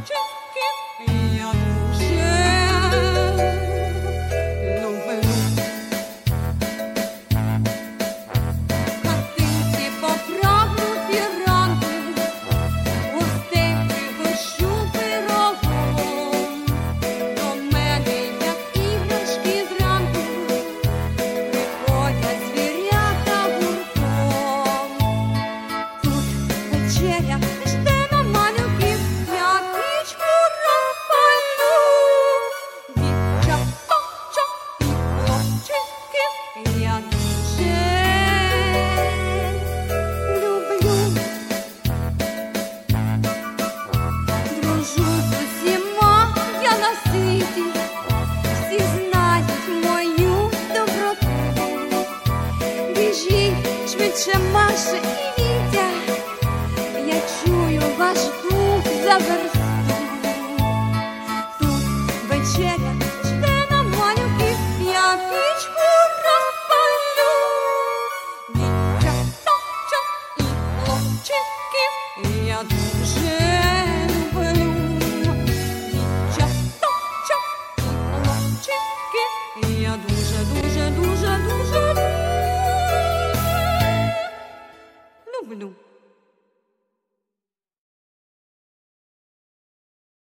Я дуже люблю хатинці поправнуті ранки, гостей пригощу пирогом. До мене, як іграшки зранку, приходять звірята гуртом. Тут вечеря жде на малюків, я пічку розпалю. Дівчаточок і хлопчиків я дуже люблю. Дружу з усіма я на світі, всі знають мою доброту. Біжіть швидше, Маша і Вітя, я чую ваш дух за версту.